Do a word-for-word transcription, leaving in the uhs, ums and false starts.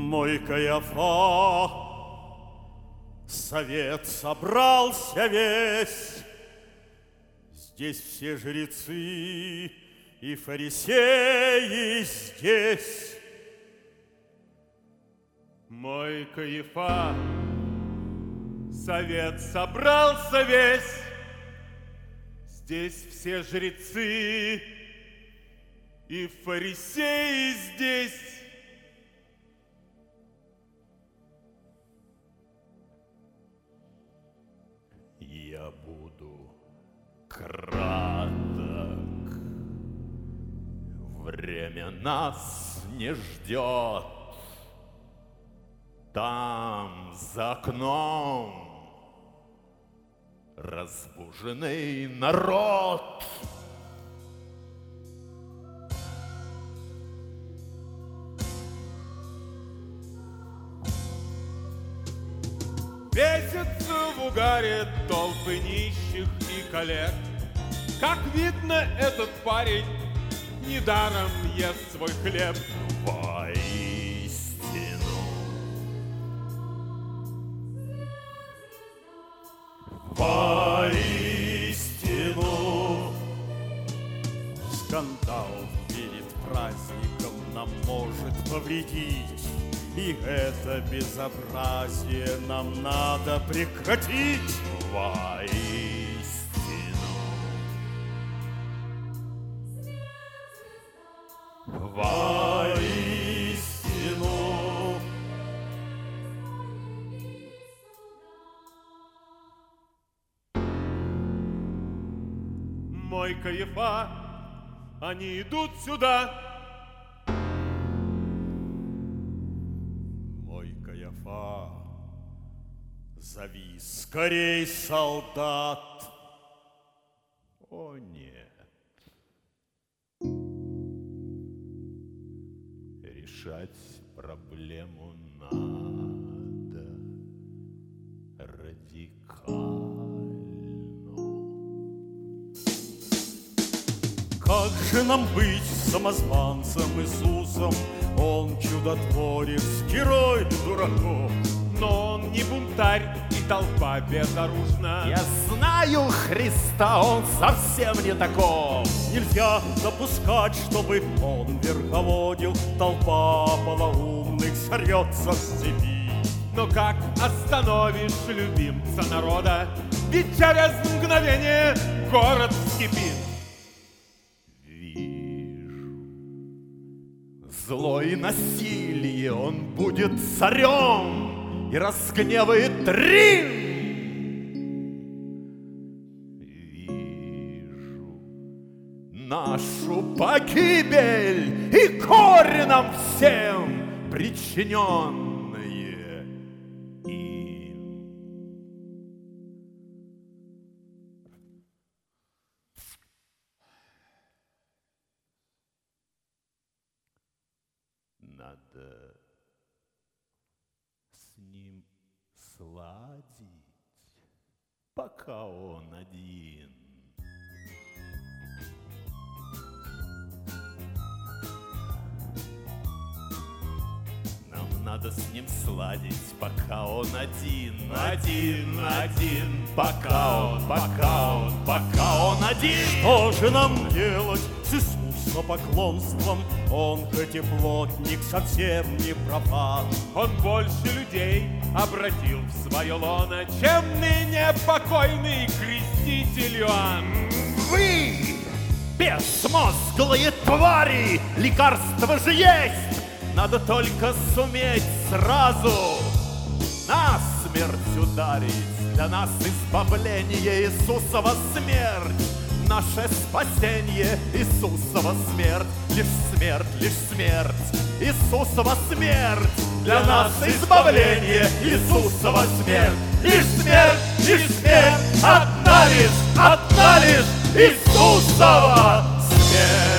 Мой Каиафа, совет собрался весь. Здесь все жрецы и фарисеи здесь. Мой Каиафа, совет собрался весь. Здесь все жрецы и фарисеи здесь. Я буду краток. Время нас не ждет. Там, за окном, разбуженный народ. Бесятся в угаре толпы нищих и коллег. Как видно, этот парень недаром ест свой хлеб. Воистину, воистину, скандал перед праздником нам может повредить. И это безобразие нам надо прекратить. Воистину, воистину, мой Каиафа, они идут сюда. Зови скорей солдат. О, нет. Решать проблему надо радикально. Как же нам быть с самозванцем Иисусом? Он чудотворец, герой дураков. Но он не бунтарь, и толпа безоружна. Я знаю Христа, он совсем не таков. Нельзя допускать, чтобы он верховодил. Толпа полоумных сорвется с цепи. Но как остановишь любимца народа? Ведь через мгновение город вскипит. Вижу зло и насилие, он будет царем и разгневает Рим. Вижу нашу погибель и горе нам всем, причиненное им. Надо с ним сладить, пока он один. Нам надо с ним сладить, пока он один, один, один, пока он, пока он, пока он один. Что же нам делать с Иисусопоклонством? Он хоть и плотник, совсем не профан. Он больше людей обратил в свое лоно, чем ныне покойный креститель Иоанн. Вы, безмозглые твари, лекарство же есть! Надо только суметь сразу насмерть ударить. Для нас избавление Иисусова смерть. Наше спасение Иисусова смерть. Лишь смерть, лишь смерть, Иисусова смерть. Для нас избавление Иисусова смерть. Лишь смерть, лишь смерть, одна лишь, одна лишь Иисусова смерть.